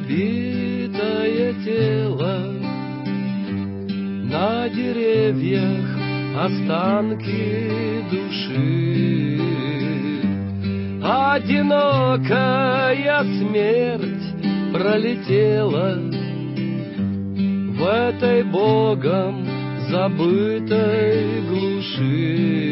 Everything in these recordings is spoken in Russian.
убитое тело, на деревьях останки души. Одинокая смерть пролетела в этой Богом забытой глуши.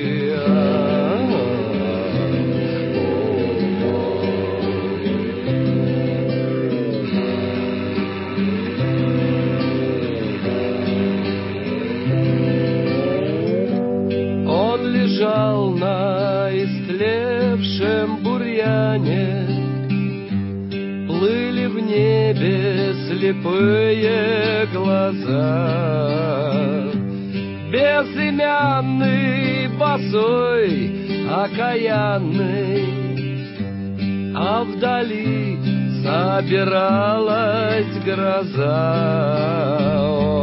Он лежал на истлевшем бурьяне, плыли в небе слепые глаза. Безымянный, босой, окаянный, а вдали собиралась гроза.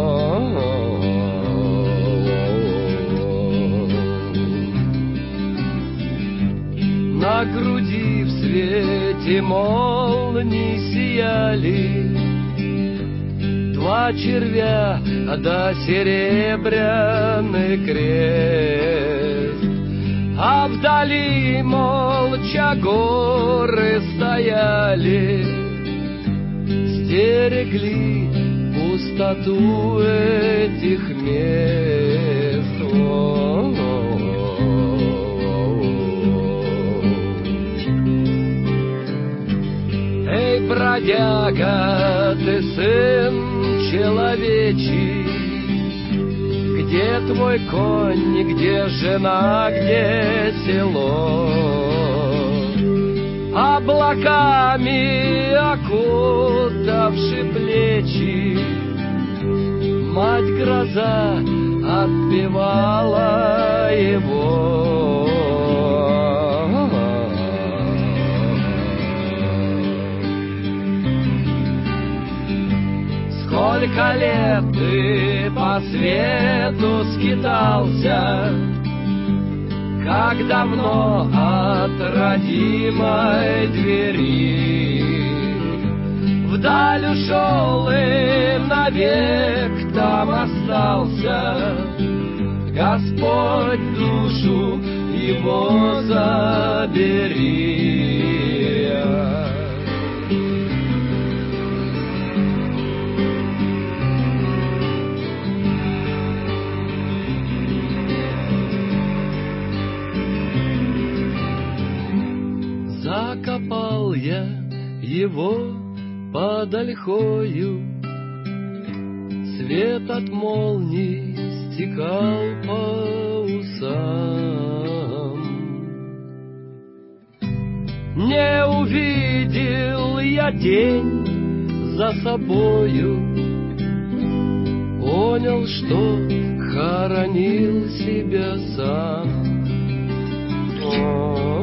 На груди в свете молний сияли два червя да серебряный крест, а вдали молча горы стояли, стерегли пустоту этих мест. Эй, бродяга, ты сын человечий, где твой конь, где жена, где село? Облаками окутавши плечи, мать гроза отпевала его. Сколько лет ты по свету скитался, как давно от родимой двери вдаль ушел и навек там остался. Господь душу его забери. Закопал я его под ольхою, свет от молний стекал по усам. Не увидел я день за собою, понял, что хоронил себя сам.